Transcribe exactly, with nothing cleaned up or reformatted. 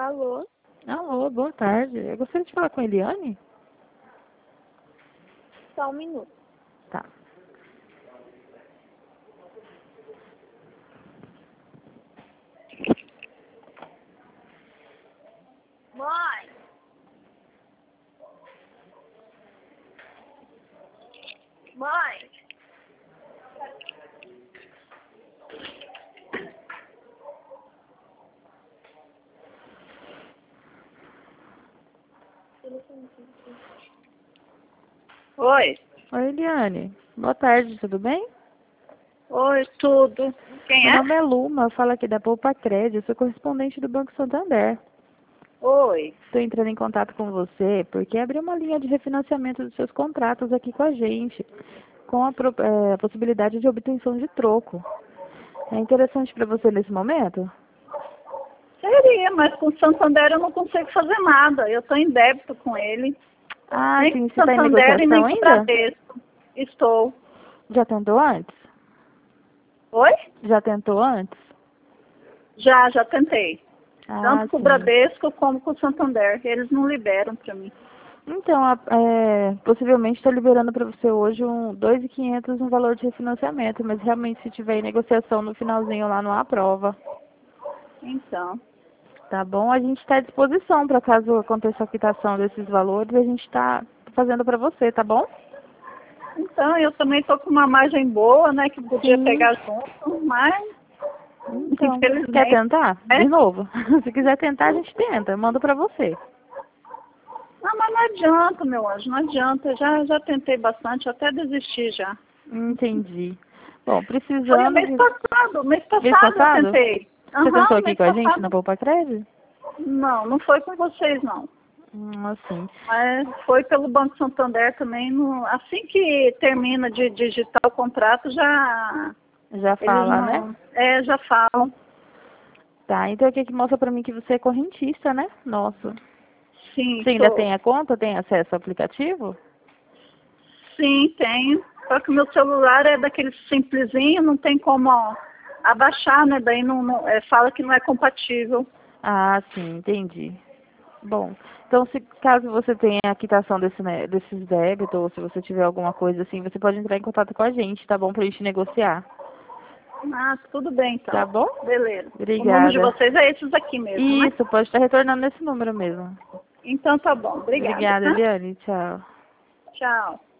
Alô? Alô, boa tarde. Eu gostaria de falar com a Eliane? Só um minuto. Tá. Mãe! Mãe! Oi. Oi, Eliane. Boa tarde, tudo bem? Oi, tudo. Quem Meu é? nome é Luma, eu falo aqui da Poupa Crédito, sou correspondente do Banco Santander. Oi. Estou entrando em contato com você porque abriu uma linha de refinanciamento dos seus contratos aqui com a gente, com a, pro- eh, a possibilidade de obtenção de troco. É interessante para você nesse momento? Seria, mas com o Santander eu não consigo fazer nada. Eu estou em débito com ele. Ah, Nem sim, com você o está em Santander e nem negociação com o ainda? Bradesco. Estou. Já tentou antes? Oi? Já tentou antes? Já, já tentei. Ah, Tanto com o sim. Bradesco como com o Santander. Eles não liberam para mim. Então, a- é, possivelmente estou liberando para você hoje um dois mil e quinhentos no valor de refinanciamento, mas realmente se tiver em negociação no finalzinho lá não há prova. Então. Tá bom? A gente está à disposição para caso aconteça a quitação desses valores, a gente está fazendo para você, tá bom? Então, eu também estou com uma margem boa, né? Que podia Sim. pegar junto, mas Então, quer infelizmente. tentar? É. De novo. Se quiser tentar, a gente tenta. Eu mando para você. Não, mas não adianta, meu anjo, não adianta. Já, já tentei bastante, até desisti já. Entendi. Bom, Foi o precisando mês de... passado, mês Mês passado eu passado? tentei. Você tentou Aham, aqui mês com a gente na passado. Poupa Crédito? Não, não foi com vocês, não. Hum, assim. Mas foi pelo Banco Santander também. No, assim que termina de digitar o contrato, já Já eles fala, né? não. É, já falam. Tá, então aqui que mostra pra mim que você é correntista, né? Nossa. Sim, Você ainda sou. tem a conta? Tem acesso ao aplicativo? Sim, tenho. Só que o meu celular é daquele simplesinho, não tem como ó, abaixar, né? Daí não, não- é, fala que não é compatível. Ah, sim, entendi. Bom, então se caso você tenha a quitação desse, né, desses débitos, ou se você tiver alguma coisa assim, você pode entrar em contato com a gente, tá bom? Pra gente negociar. Ah, tudo bem Tá então. bom? Beleza. O número de Obrigada. vocês é esses aqui mesmo, né? Isso, pode estar retornando nesse número mesmo. Então tá bom. Obrigada, Obrigada, tá? Eliane. Tchau. Tchau.